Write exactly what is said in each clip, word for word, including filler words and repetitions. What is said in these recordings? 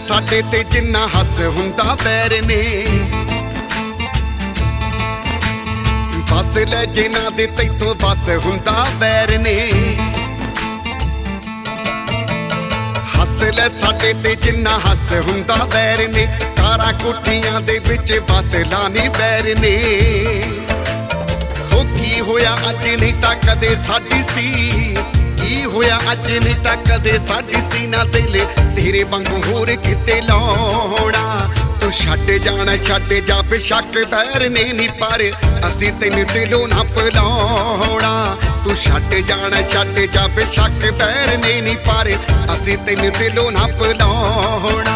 साडे ते जिन्ना हस हुंदा बैर ने, बस लै जिन्ना दे तैथों बस हुंदा बैर ने। हस लै साडे ते जिन्ना हस हुंदा बैर ने, कारां कोठियां दे विच बस लानी बैर ने। हो की होया अज नहीं तां कदे साडी सी, की होया अज नहीं तां कदे साडी सी ना दिल तेरे वांगू होर किते लाउणा। तू छड्ड जाना छड्ड जा बेशक बैर ने नी, पर असीं तैनूं दिलों ना भुलाउणा। तू छड्ड जाना छड्ड जा बेशक बैर ने नी, पर असीं तैनूं दिलों ना भुलाउणा।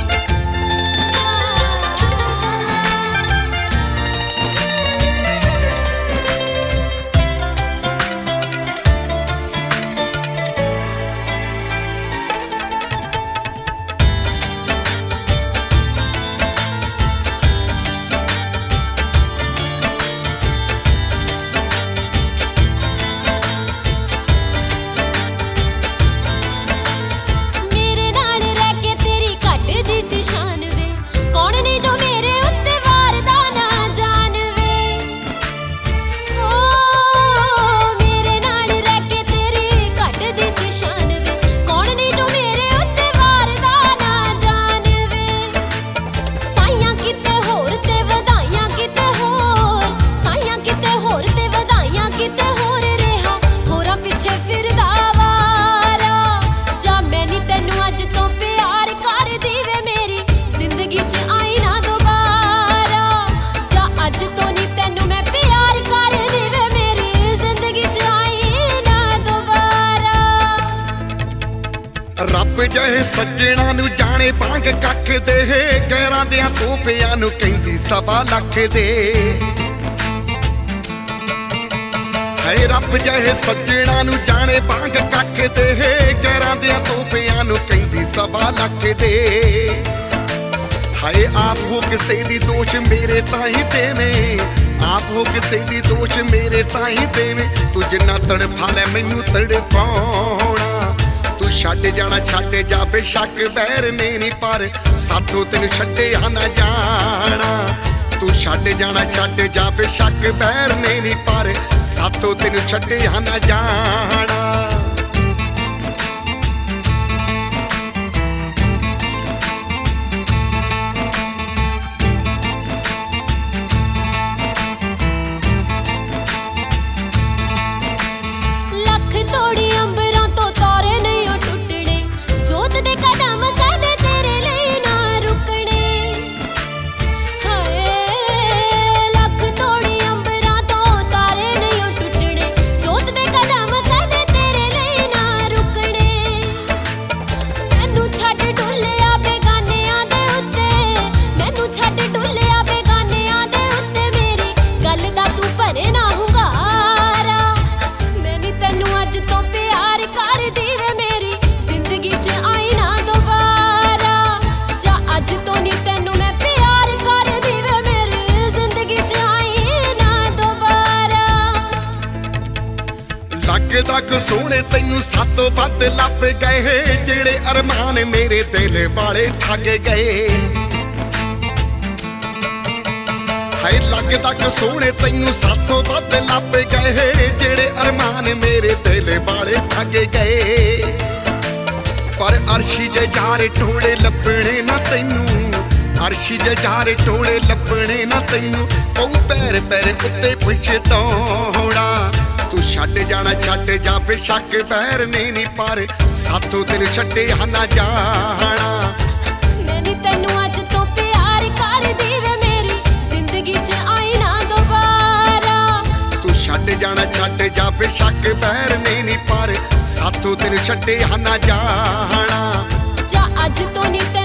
रब जहे सज्जणा नू जाने भांग कख दे, गैरां दियां तोहफियां नू कहंदी सवा लख दे। है रब जहे सज्जणा नू जाने भांग कख दे, गैरां दियां तोहफियां नू कहंदी सवा लख दे। हाय आप हो किसे दी दोष मेरे ताईं देवें, आप हो किसे दी दोष मेरे ताईं देवें। तू जिन्ना तड़फा लै मैनू तड़पाउणा। तू छड्ड जाना छड्ड जा बेशक बैर ने नी, पर साथों तैनूं छड्डिया ना जाना। तू छड्ड जाना छड्ड जा बेशक बैर ने नी, पर साथों तैनूं छड्डिया ना जाना। तक सोने तैनू सातों बद लभ गए, जेड़े अरमान मेरे दिल वाले ठग गए। हाय लग तक सोने तैनू सातों बद लभ गए, जेड़े अरमान मेरे दिल वाले ठग गए। पर अर्शी जे यार टोले लभणे ना तैनू, अर्शी जे यार टोले लभणे ना तैनू, पौ पैर पैर उत्ते पछताउणा। तू छड्ड जाना छड्ड जा बेशक बैर ने नी, पर साथों तैनूं छड्डिया ना जाना। मैनूं तैनूं अज तो प्यार कर दी वे, मेरी जिंदगी च आई ना दोबारा। तू छड्ड जाना छड्ड जा बेशक बैर ने नी, पर साथों तैनूं छड्डिया ना जाना। जा अज तो नी